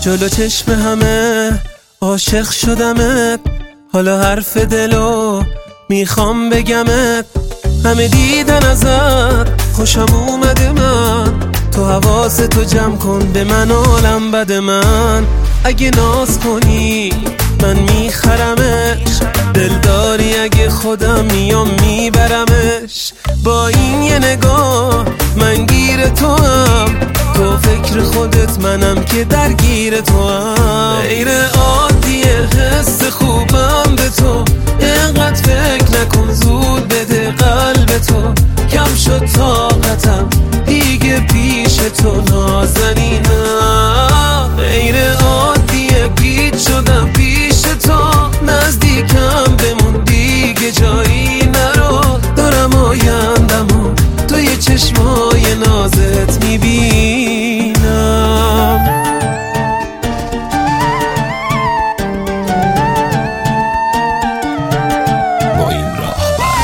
جلو چشم همه عاشق شدمت، حالا حرف دلو میخوام بگمت. همه دیدن ازت خوشم اومده من، تو حواستو جمع کن به من عالم بد من. اگه ناز کنی من میخرمش، دلداری اگه خودم میام میبرمش. با این یه نگاه من گیر تو هم، تو فکر خودت منم که درگیر تو هم. غیر عادیه حس خوبم به تو، اینقدر فکر نکن زود بده قلب تو. کم شد طاقتم دیگه پیش تو نازنینم. غیر عادیه گیج شدم پیش تو، نزدیکم بمون دیگه جایی نرو. دارم آیندمو توی چشمای نازت میبینم. با این راه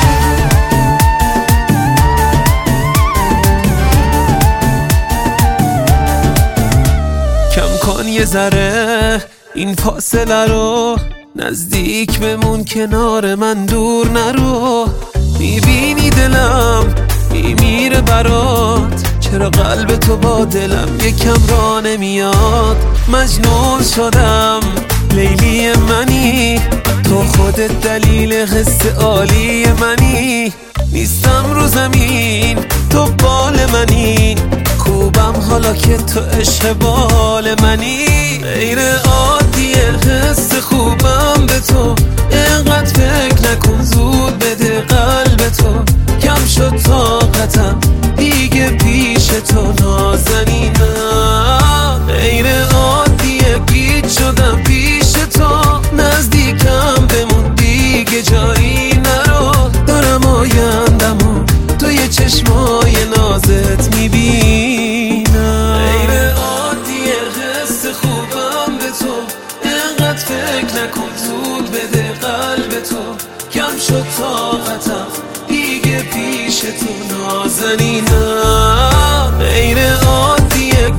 کم کن یه ذره این فاصله رو، نزدیک بمون کنار من دور نرو. میبینی دلم میمیره برات، چرا قلب تو با دلم یکم را نمیاد. مجنون شدم لیلی منی، تو خودت دلیل قصه عالی منی. نیستم رو زمین تو بال منی، خوبم حالا که تو عشق بال منی. غیر عادیه حس خوبم به تو، اینقدر فکر نکن زود بده قلب تو. کم شد طاقتم دیگه پیش تو نازنینم. غیر عادیه گیج شدم پیش تو، نزدیکم بمون دیگه جایی نرو. دارم آیندمو توی چشمای نازت میبینم. غیر عادیه حس خوبم به تو، اینقدر فکر نکن زود بده قلب تو. کم شد طاقتم دیگه پیش تو نازنینم. غیر عادیه